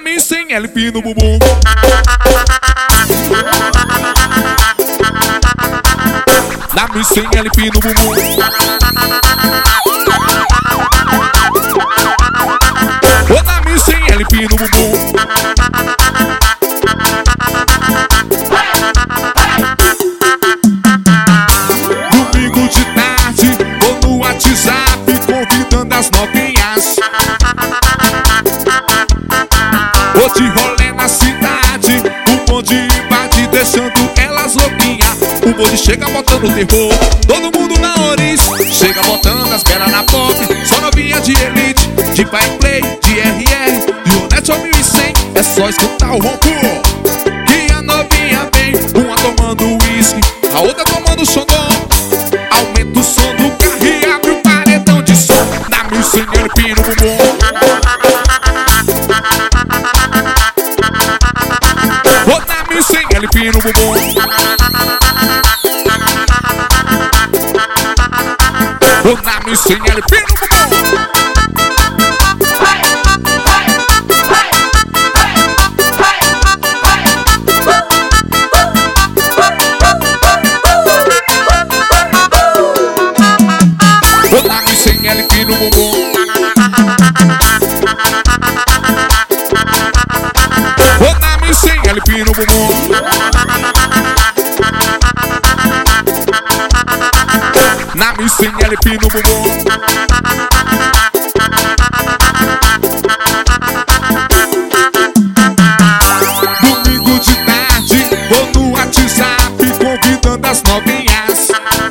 mim sem LP no bumbum. Dá-me sem LP no bumbum. Oh, dá-me sem LP no bumbum. Domingo de tarde, vou no WhatsApp convidando as novinhas. Vou de rolê na cidade, o bonde invade deixando elas louquinhas. O bonde chega botando terror, todo mundo na Oris. Chega botando as belas na pop, só novinha de elite, de Pai Play, de RR, de Honete ou 1100. É só escutar o ronco que a novinha vem. Uma tomando uísque, a outra tomando xandão. Aumenta o som do carro e abre o paredão de som. Dá-me sem LP no bumbum. Oh, dá-me sem LP no bumbum. Oh, dá-me sem LP no bumbum. Oh, dá-me sem LP no bumbum. Oh, dá-me sem LP no bumbum. Dá-me sem LP no bumbum. Domingo de tarde, vou no WhatsApp convidando as novinhas.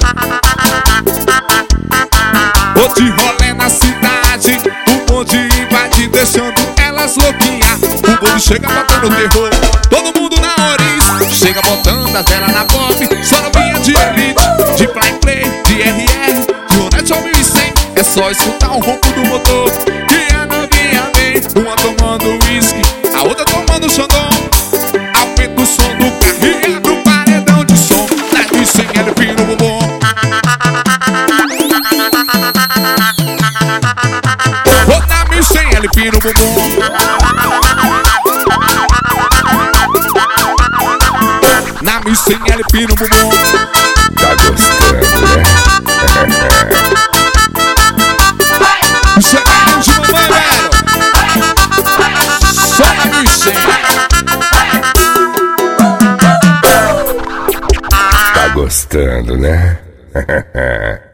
Vou de rolê na cidade, o bonde invade deixando elas louquinhas. O bonde chega botando terror, todo mundo na Oris. Chega botando as velas na pop, só novinha de elite, de Play Play, de RR, de Honete ou 1100. É só escutar o ronco do motor que a novinha vem. Uma tomando uísque, a outra tomando xandão. Aumenta o som do carro e abre o paredão de som. Dá-me sem LP no bumbum. Oh, dá-me sem LP no bumbum. Dá-me sem LP no bumbum. Tá gostando, né? Isso é carinho de mamãe, velho. Só na 1100. Tá gostando, né?